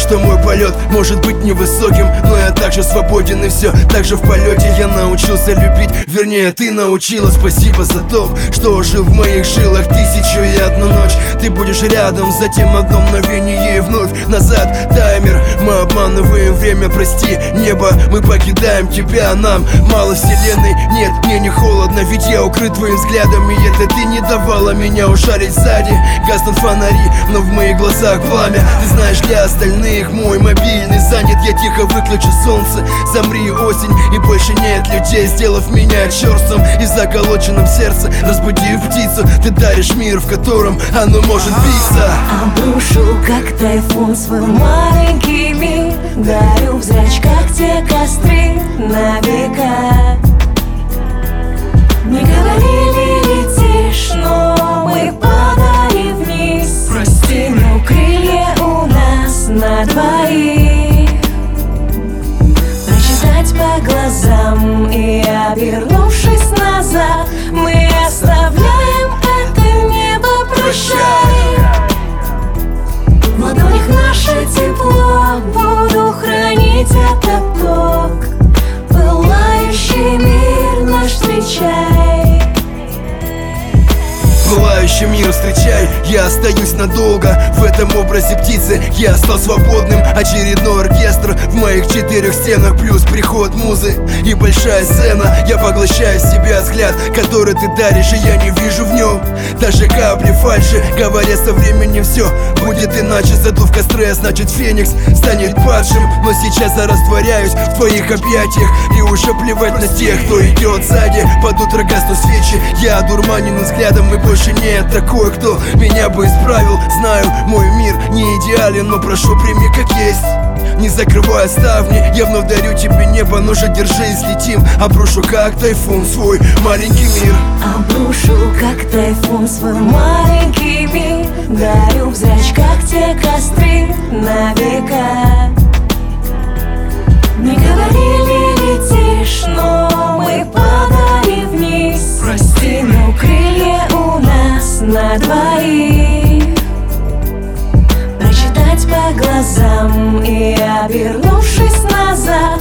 что мой полет может быть невысоким, но я также свободен и все так же в полете. Я научился любить, вернее ты научила. Спасибо за то, что ожил в моих жилах 1001 ночь. Ты будешь рядом, затем одно мгновение и вновь назад таймер. Мы обманываем время, прости небо, мы покидаем тебя. Нам мало вселенной, нет, мне не холодно, ведь я укрыт твоим взглядом. И это ты не давала меня ужалить сзади. Гаснут фонари, но в моих глазах пламя. Ты знаешь, для остальных мой мобильный занят. Я тихо выключу солнце, замри осень, и больше нет людей, сделав меня черством и заколоченным сердце. Разбудив птицу, ты даришь мир, в котором оно может биться. Обрушу, как тайфун, свой маленький мир. Дарю в зрачках те костры на века. Не говорили летишь, но мы падали вниз. Прости, но крылья у нас на двоих. Прочитать по глазам и, обернувшись назад, мы оставляем это небо, прощай. В ладонях наше тепло, буду хранить этот ток. Пылающий мир наш встречай. Пылающий мир встречай, я остаюсь надолго. В этом образе птицы я стал свободным. Очередной оркестр в моих 4 стенах, плюс приход музы и большая сцена. Я поглощаю в себя взгляд, который ты даришь, и я не вижу в нем даже капли фальши. Говоря, со временем все будет иначе. Задув костры, значит феникс станет падшим. Но сейчас я растворяюсь в твоих объятиях, и уже плевать на тех, кто идет сзади. Под утро гаснут свечи, я одурманен взглядом, и больше нет такой, кто меня бы исправил. Знаю, мой мир не идеален, но прошу, прими как есть. Не закрывая ставни, я вновь дарю тебе небо, ну же держись, летим. Обрушу, как тайфун, свой маленький мир. Обрушу, как тайфун, свой маленький мир. Дарю в зрачках те костры на века. Не говорили летишь, но мы падали вниз. Прости, но крылья у нас на двоих. Прочитать по глазам и, обернувшись назад,